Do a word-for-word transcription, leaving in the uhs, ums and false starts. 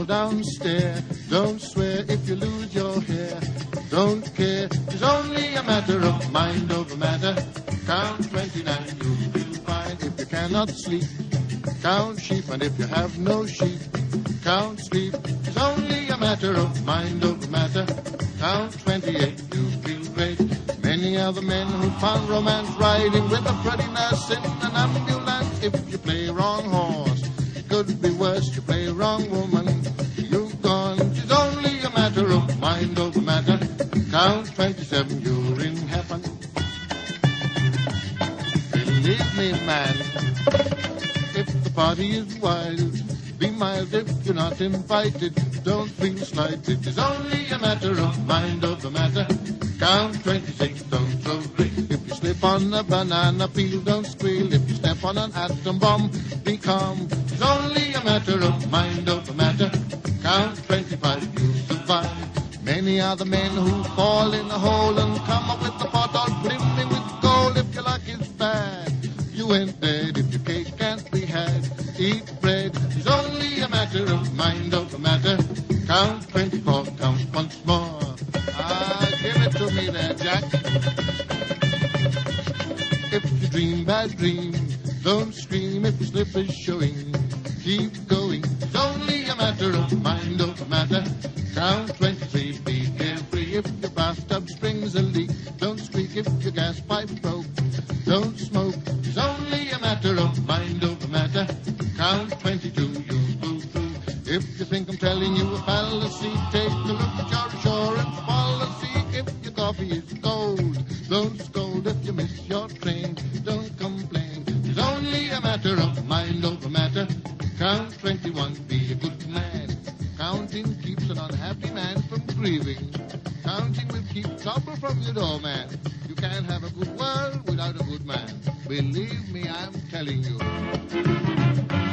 fall down the stair. Don't swear if you lose your hair. Don't care, it's only a matter of mind over matter. Count twenty-nine, you'll feel fine if you cannot sleep. Count sheep, and if you have no sheep, count sleep. It's only a matter of mind over matter. Count twenty-eight, you'll feel great. Many are the men who found romance riding with a pretty nurse in an ambulance. If you play wrong horse, it could be worse. You play wrong woman, you've gone. It's only a matter of mind over matter. Count twenty-seven, you're in heaven. Believe me, man, if the party is wild, be mild if you're not invited. Don't feel slighted. It's only a matter of mind over matter. Count twenty-six, don't throw brick. If you slip on a banana peel, don't squeal. If you step on an atom bomb, be calm. It's only a matter of mind over matter. Count twenty-five, you'll survive. Many are the men who fall in a hole and come up with the pot all brimming with gold. If your luck is bad, you ain't dead. If your cake can't be had, eat bread. It's only a matter of mind over matter. Count twenty-four, count once more. Ah, give it to me there, Jack. If you dream bad dreams, don't scream. If your slip is showing, keep going. It's only a matter of mind over matter. Count twenty-three, be carefree. If your bathtub springs a leak, don't squeak. If your gas pipe broke, don't smoke. It's only a matter of mind over matter. Count twenty-two, you'll pull through. If you think I'm telling you a fallacy, take a look at your insurance policy. If your coffee is cold, don't scold. If you miss your train, don't complain. It's only a matter of mind over matter. Count twenty-one, be a good man. Counting keeps an unhappy man from grieving. Counting will keep trouble from your door, man. You can't have a good world without a good man. Believe me, I'm telling you.